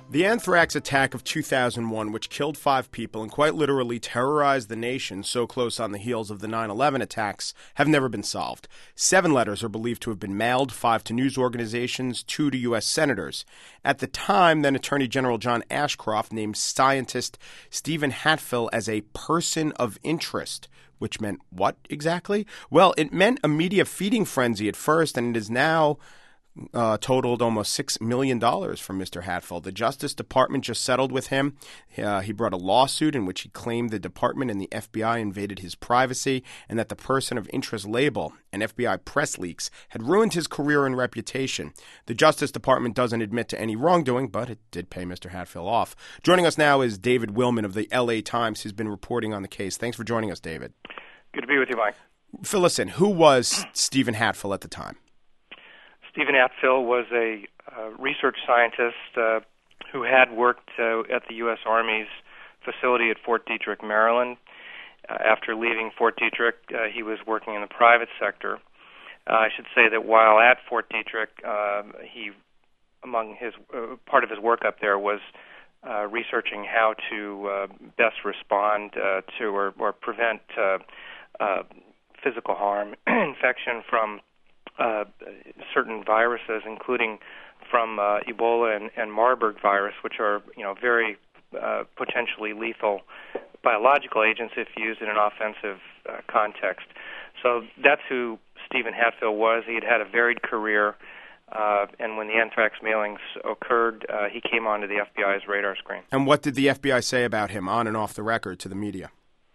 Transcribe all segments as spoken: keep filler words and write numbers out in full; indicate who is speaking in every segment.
Speaker 1: The anthrax attack of two thousand one, which killed five people and quite literally terrorized the nation so close on the heels of the nine eleven attacks, have never been solved. Seven letters are believed to have been mailed, five to news organizations, two to U S senators. At the time, then Attorney General John Ashcroft named scientist Stephen Hatfill as a person of interest. Which meant what exactly? Well, it meant a media feeding frenzy at first, and it is now uh, totaled almost six million dollars from Mister Hatfill. The Justice Department just settled with him. Uh, he brought a lawsuit in which he claimed the department and the F B I invaded his privacy and that the person of interest label and F B I press leaks had ruined his career and reputation. The Justice Department doesn't admit to any wrongdoing, but it did pay Mister Hatfill off. Joining us now is David Willman of the L A Times, who's been reporting on the case. Thanks for joining us, David.
Speaker 2: Good to be with you, Mike.
Speaker 1: Fill us in. Who was Stephen Hatfill at the time?
Speaker 2: Stephen Hatfill was a uh, research scientist uh, who had worked uh, at the U S Army's facility at Fort Detrick, Maryland. Uh, after leaving Fort Detrick, uh, he was working in the private sector. Uh, I should say that while at Fort Detrick, uh, he, among his uh, part of his work up there was uh, researching how to uh, best respond uh, to or, or prevent uh, uh, physical harm, infection from Uh, certain viruses, including from uh, Ebola and, and Marburg virus, which are, you know, very uh, potentially lethal biological agents if used in an offensive uh, context. So that's who Stephen Hatfill was. He had had a varied career, uh, and when the anthrax mailings occurred, uh, he came onto the F B I's radar screen.
Speaker 1: And what did the F B I say about him on and off the record to the media?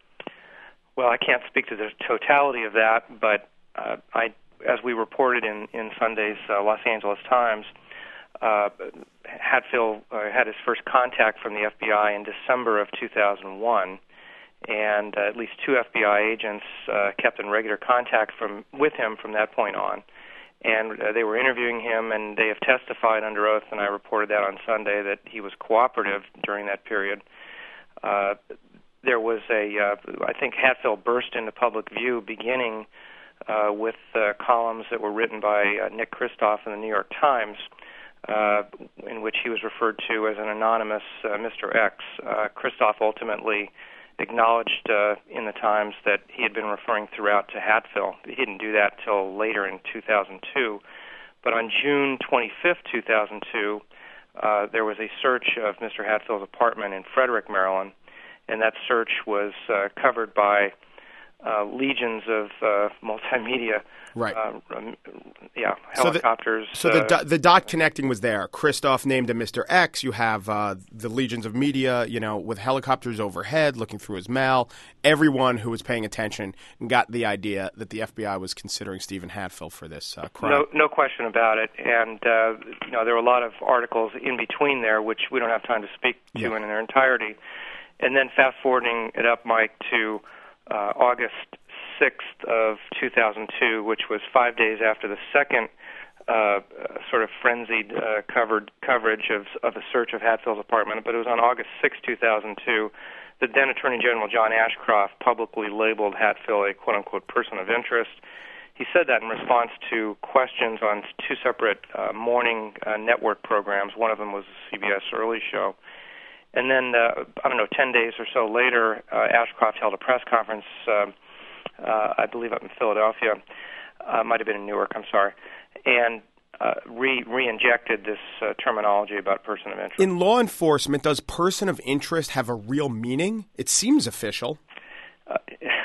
Speaker 2: Well, I can't speak to the totality of that, but uh, I as we reported in, in Sunday's uh, Los Angeles Times, uh, Hatfill uh, had his first contact from the F B I in December of two thousand one, and uh, at least two F B I agents uh, kept in regular contact from with him from that point on. And uh, they were interviewing him, and they have testified under oath, and I reported that on Sunday, that he was cooperative during that period. Uh, there was a, uh, I think Hatfill burst into public view beginning Uh, with uh, columns that were written by uh, Nick Kristof in the New York Times, uh, in which he was referred to as an anonymous uh, Mister X. Uh, Kristof ultimately acknowledged uh, in the Times that he had been referring throughout to Hatfill. He didn't do that till later in two thousand two. But on June twenty-fifth, two thousand two, uh, there was a search of Mister Hatfill's apartment in Frederick, Maryland, and that search was uh, covered by Uh, legions of uh, multimedia,
Speaker 1: right?
Speaker 2: Uh, um, yeah, helicopters.
Speaker 1: So the, so the, uh, the dot connecting was there. Kristof named him Mister X. You have uh, the legions of media, you know, with helicopters overhead looking through his mail. Everyone who was paying attention got the idea that the F B I was considering Stephen Hatfill for this uh, crime.
Speaker 2: No, no question about it. And uh, you know, there were a lot of articles in between there, which we don't have time to speak to
Speaker 1: yeah.
Speaker 2: in their entirety. And then fast forwarding it up, Mike, to Uh, August sixth of two thousand two, which was five days after the second uh, sort of frenzied uh, covered coverage of, of a search of Hatfill's apartment. But it was on August sixth, two thousand two, that then Attorney General John Ashcroft publicly labeled Hatfill a quote-unquote person of interest. He said that in response to questions on two separate uh, morning uh, network programs. One of them was the C B S Early Show. And then, uh, I don't know, ten days or so later, uh, Ashcroft held a press conference, uh, uh, I believe up in Philadelphia, uh, might have been in Newark, I'm sorry, and uh, re- re-injected this uh, terminology about person of interest.
Speaker 1: In law enforcement, does person of interest have a real meaning? It seems official.
Speaker 2: Uh,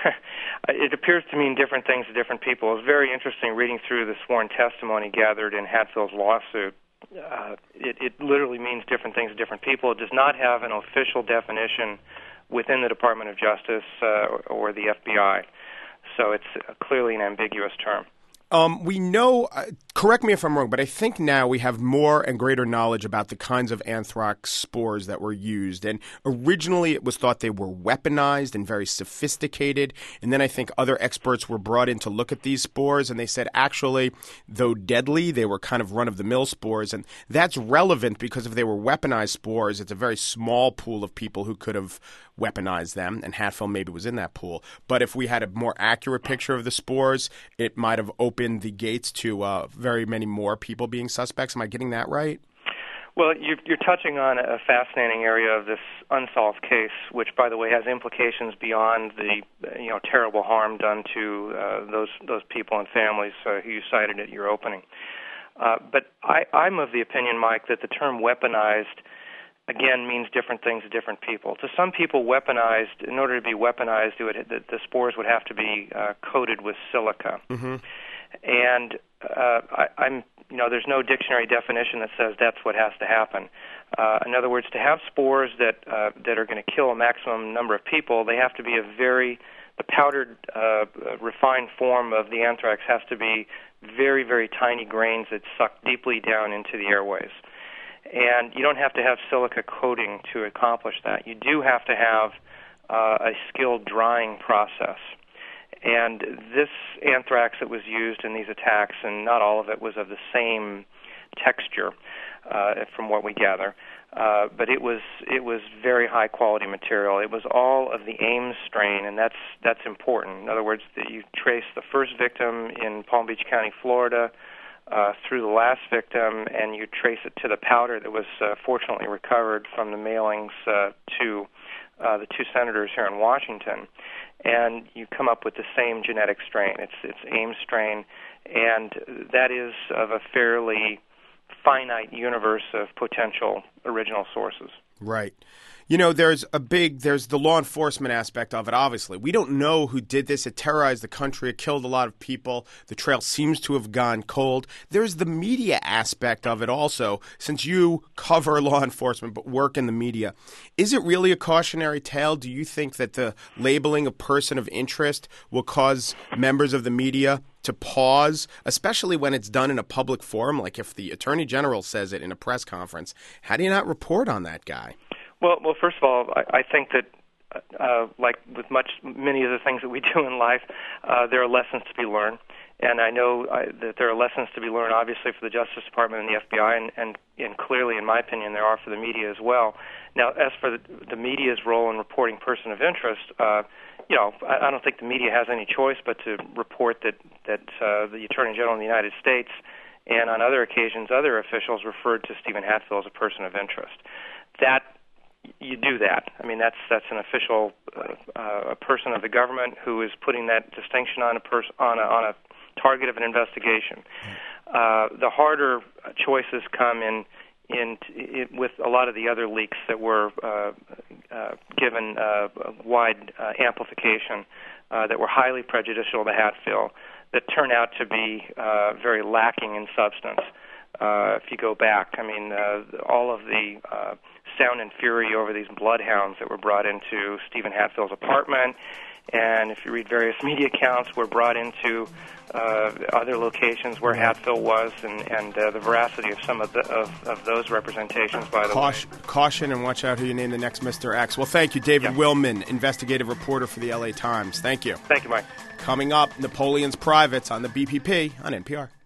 Speaker 2: it appears to mean different things to different people. It's very interesting reading through the sworn testimony gathered in Hatfill's lawsuit. Uh, it, it literally means different things to different people. It does not have an official definition within the Department of Justice uh, or the F B I. So it's clearly an ambiguous term.
Speaker 1: Um, we know, uh, correct me if I'm wrong, but I think now we have more and greater knowledge about the kinds of anthrax spores that were used. And originally it was thought they were weaponized and very sophisticated. And then I think other experts were brought in to look at these spores, and they said actually, though deadly, they were kind of run-of-the-mill spores. And that's relevant because if they were weaponized spores, it's a very small pool of people who could have weaponized them, and Hatfill maybe was in that pool. But if we had a more accurate picture of the spores, it might have opened the gates to uh, very many more people being suspects. Am I getting that right?
Speaker 2: Well, you're, you're touching on a fascinating area of this unsolved case, which, by the way, has implications beyond the you know terrible harm done to uh, those those people and families uh, who you cited at your opening. Uh, but I, I'm of the opinion, Mike, that the term weaponized, again, means different things to different people. To some people, weaponized, in order to be weaponized, it would, the, the spores would have to be uh, coated with silica.
Speaker 1: Mm-hmm.
Speaker 2: And uh, I, I'm, you know, there's no dictionary definition that says that's what has to happen. Uh, in other words, to have spores that uh, that are going to kill a maximum number of people, they have to be a very, the powdered, uh, refined form of the anthrax has to be very, very tiny grains that suck deeply down into the airways. And you don't have to have silica coating to accomplish that. You do have to have uh, a skilled drying process. And this anthrax that was used in these attacks, and not all of it was of the same texture, uh, from what we gather, uh, but it was it was very high quality material. It was all of the Ames strain, and that's that's important. In other words, that you trace the first victim in Palm Beach County, Florida, uh, through the last victim, and you trace it to the powder that was uh, fortunately recovered from the mailings uh, to uh, the two senators here in Washington. And you come up with the same genetic strain. It's it's Ames strain, and that is of a fairly finite universe of potential original sources.
Speaker 1: Right. You know, there's a big, there's the law enforcement aspect of it, obviously. We don't know who did this. It terrorized the country. It killed a lot of people. The trail seems to have gone cold. There's the media aspect of it also. Since you cover law enforcement but work in the media, is it really a cautionary tale? Do you think that the labeling of person of interest will cause members of the media to pause, especially when it's done in a public forum? Like if the Attorney General says it in a press conference, how do you not report on that guy?
Speaker 2: Well, well, first of all, I, I think that, uh, like with much, many of the things that we do in life, uh, there are lessons to be learned, and I know I, that there are lessons to be learned, obviously, for the Justice Department and the F B I, and, and, and clearly, in my opinion, there are for the media as well. Now, as for the, the media's role in reporting person of interest, uh, you know, I, I don't think the media has any choice but to report that that uh, the Attorney General of the United States and on other occasions, other officials referred to Stephen Hatfield as a person of interest. That You do that. I mean, that's that's an official, uh, uh, a person of the government who is putting that distinction on a person on a, on a target of an investigation. Uh, the harder choices come in in, in with a lot of the other leaks that were uh, uh, given uh, wide uh, amplification, uh, that were highly prejudicial to Hatfield, that turn out to be uh, very lacking in substance. Uh, if you go back, I mean, uh, all of the uh, sound and fury over these bloodhounds that were brought into Stephen Hatfield's apartment, and if you read various media accounts, were brought into uh, other locations where Hatfield was, and, and uh, the veracity of some of, the, of, of those representations, by the
Speaker 1: caution,
Speaker 2: way.
Speaker 1: Caution, and watch out who you name the next Mister X. Well, thank you, David
Speaker 2: yeah.
Speaker 1: Willman, investigative reporter for the L A Times. Thank you.
Speaker 2: Thank you, Mike.
Speaker 1: Coming up, Napoleon's Privates on the B P P on N P R.